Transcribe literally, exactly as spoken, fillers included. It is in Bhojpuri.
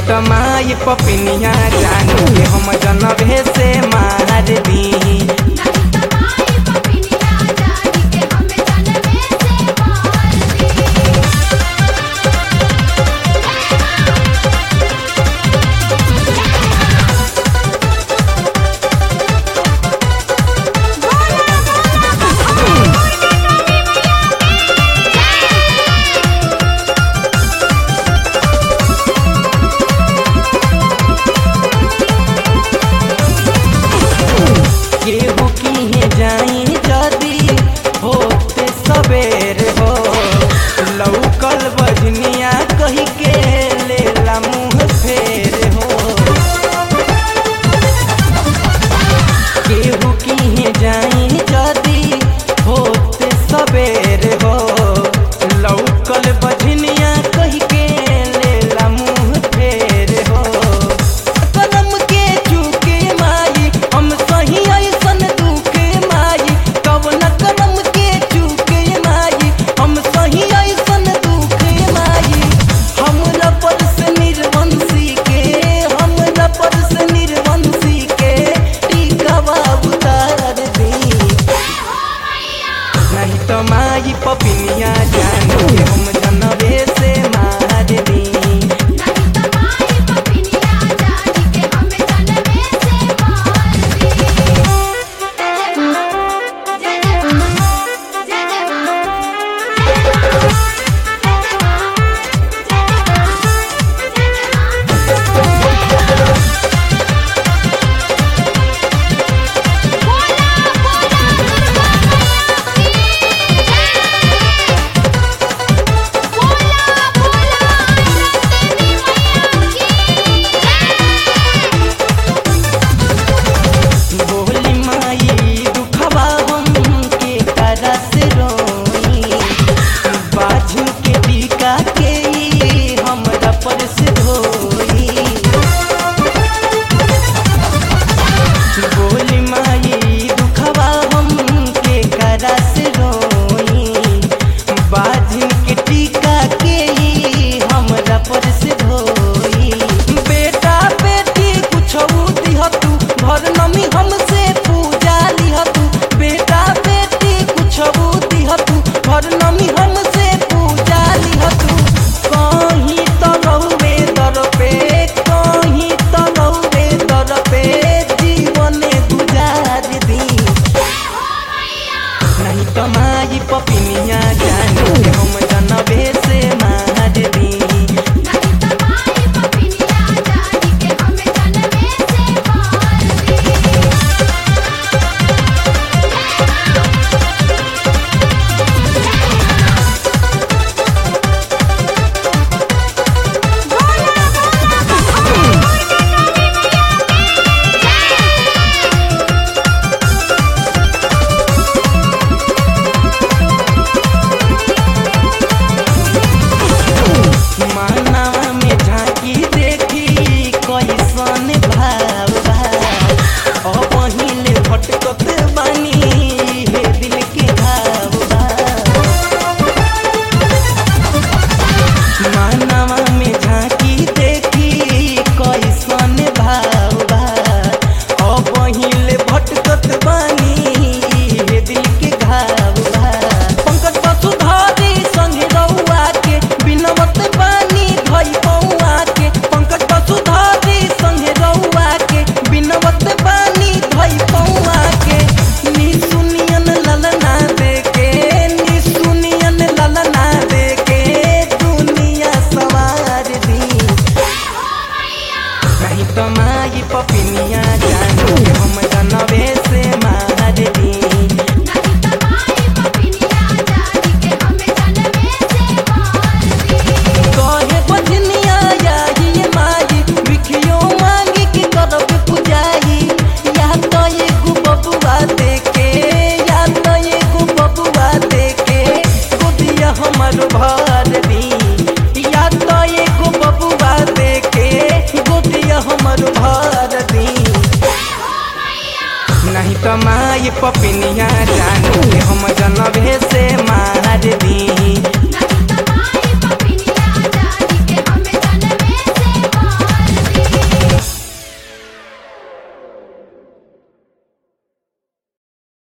त माई पपिनिया जानू के हम जनबे से मार दी। केहू किहे जाई जदी होते सबेर हो, लौकल बजनिया कही के लेला मुँह फेर हो। केहू किहे जाई जदी होते सबेर हो, लौकल बजनिया कही के लेला मुँह फेर हो। कलम के चूके माई हम सही ऐसन दुखे माई, कवन कलम के चूके माई हम सही ऐसन दुखे माई। हमरा पर से निर्वंशी के हमरा पर से निर्वंशी के टीकावा उतार दी। नहीं तो माई पपिनिया जानू के हम जनबे से मार दी। बोली माई दुखवा हम के करा से रोई, बाजू के टीका के हमरा पर से धोई। बोली माई दुखवा हम के करा से रोई, बाजू के टीका के हमरा पर से धोई। बेटा बेटी कुछ दिह तू घर नमी हमसे पूजा लिह तू, बेटा बेटी कुछ दिह तू घर नमी हमसे पूजा लिह तू। कहीं तो रहुए दर पे कहीं तो रहुए दर पे जीवन गुजार दी। नहीं तो माई पपिनिया जानू के हम जनबे से मार दी। मानवा में झांकी देखी कैसन भाव बा, अब पहिले भटकत बानी हे दिल के घाव बा। मानवा में झांकी देखी कैसन भाव बा, अब पहिले भटकत बानी हे दिल के घाव बा। पंकज वसुधारी संगे रहुआ के बिनवत बानी धई पौआ के, पंकज वसुधारी संगे रहुआ के बिनवत बानी धई पौआ के। नी सुनियन ललना देके नी सुनियन ललना देके दुनिया सवार दी। नहीं तो माई पपिनिया जानू के हम जनबे से मार दी। कहे बजनिया आई माई भिखियो मांगी की करब पुजाई, या तो एगो बबुआ देके या तो एगो बबुआ देके गोदिया हमर भर दी। या तो एगो बबुआ देके गोदिया हमर भर दी। नहीं तो माई पपिनिया जानू के हम जनबे से मार दी।